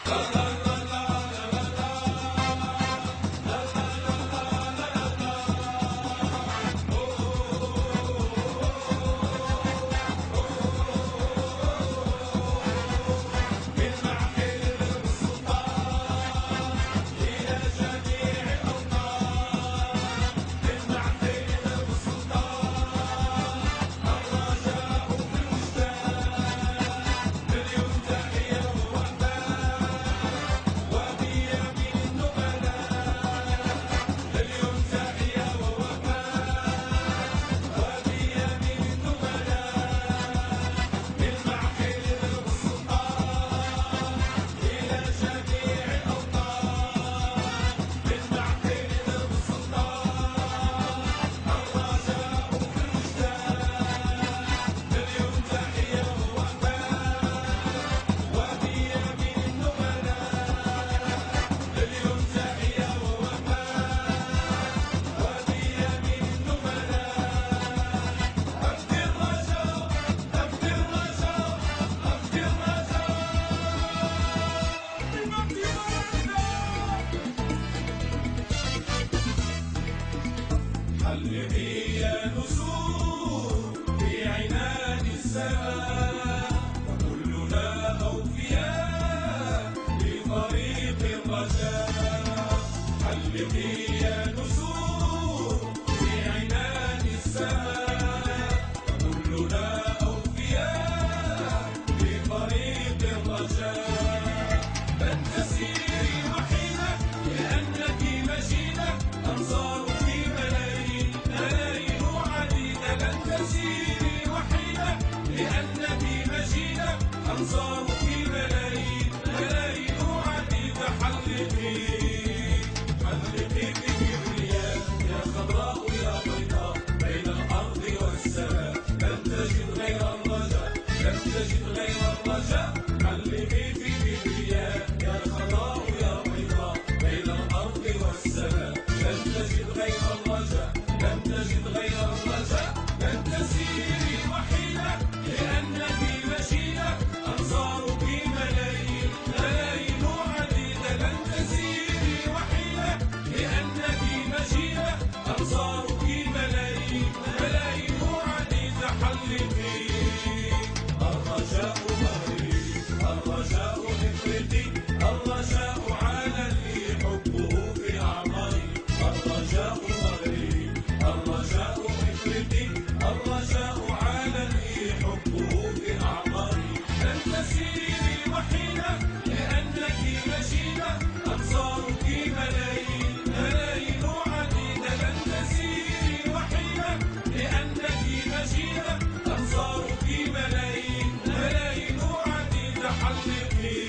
حلقي يا نسور في عنان السماء وكلنا أوفياء لطريق الرجاء. حلقي يا نسور في عنان السماء وكلنا أوفياء لطريق الرجاء. لن تسيري وحيدة لأنك مجيدة، أنصار أنصار في ملايين ملايين عديدة. حلقي حلقي في كبرياء يا خضراء يا بيضاء بين الأرض والسماء. لن تجد غير الرجاء، لن تجد غير الرجاء. حلقي في كبرياء يا خضراء يا بيضاء بين الأرض والسماء. لن تجد غير الرجاء، لن تجد غير الرجاء. لن تسيري وحيدة لأنك مجيدة، أنصارك ملايين ملايين عديدة. لن تسيري وحيدة لأنك مجيدة، أنصارك ملايين ملايين عديدة. حلقي الرجاء مغربي، الرجاء إفريقي، الرجاء عالمي حبه في أعماري. الرجاء مغربي، الرجاء إفريقي، الرجاء عالمي حبه في أعماري. لن تسيري وحيدة لأنك مجيدة، أنصارك ملايين ملايين عديدة. لن تسيري وحيدة لأنك مجيدة، أنصارك ملايين ملايين عديدة. حلقي